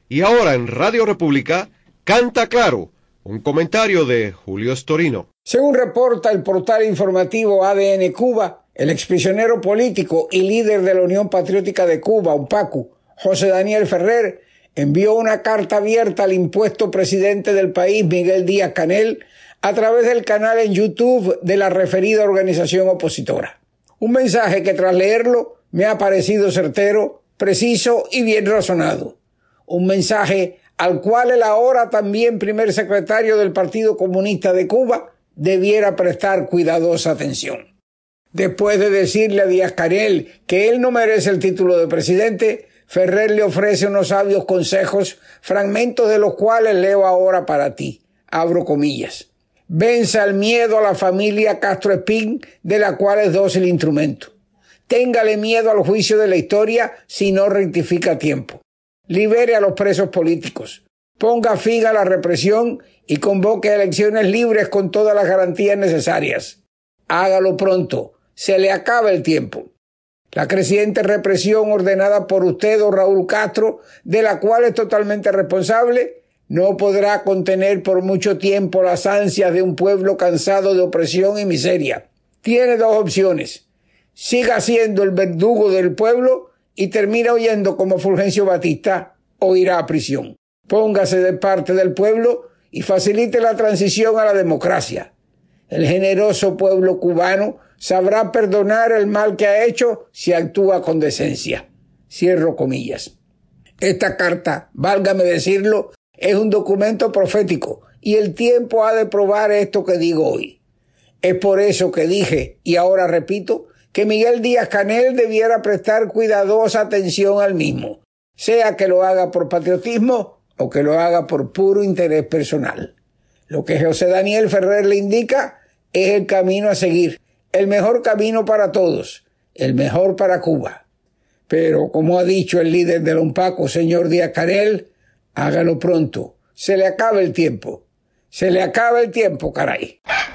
Y ahora en Radio República, Canta Claro, un comentario de Julio Storino. Según reporta el portal informativo ADN Cuba, el exprisionero político y líder de la Unión Patriótica de Cuba, UPACU, José Daniel Ferrer, envió una carta abierta al impuesto presidente del país, Miguel Díaz-Canel, a través del canal en YouTube de la referida organización opositora. Un mensaje que tras leerlo me ha parecido certero, preciso y bien razonado. Un mensaje al cual el ahora también primer secretario del Partido Comunista de Cuba debiera prestar cuidadosa atención. Después de decirle a Díaz-Canel que él no merece el título de presidente, Ferrer le ofrece unos sabios consejos, fragmentos de los cuales leo ahora para ti. Abro comillas. Venza el miedo a la familia Castro Espín, de la cual es dócil instrumento. Téngale miedo al juicio de la historia si no rectifica a tiempo. Libere a los presos políticos. Ponga fin a la represión y convoque a elecciones libres con todas las garantías necesarias. Hágalo pronto. Se le acaba el tiempo. La creciente represión ordenada por usted o Raúl Castro, de la cual es totalmente responsable, no podrá contener por mucho tiempo las ansias de un pueblo cansado de opresión y miseria. Tiene dos opciones. Siga siendo el verdugo del pueblo y termina huyendo como Fulgencio Batista, o irá a prisión. Póngase de parte del pueblo y facilite la transición a la democracia. El generoso pueblo cubano sabrá perdonar el mal que ha hecho si actúa con decencia. Cierro comillas. Esta carta, válgame decirlo, es un documento profético y el tiempo ha de probar esto que digo hoy. Es por eso que dije, y ahora repito, que Miguel Díaz-Canel debiera prestar cuidadosa atención al mismo, sea que lo haga por patriotismo o que lo haga por puro interés personal. Lo que José Daniel Ferrer le indica es el camino a seguir, el mejor camino para todos, el mejor para Cuba. Pero, como ha dicho el líder del UNPACU, señor Díaz-Canel, hágalo pronto. Se le acaba el tiempo. Se le acaba el tiempo, caray.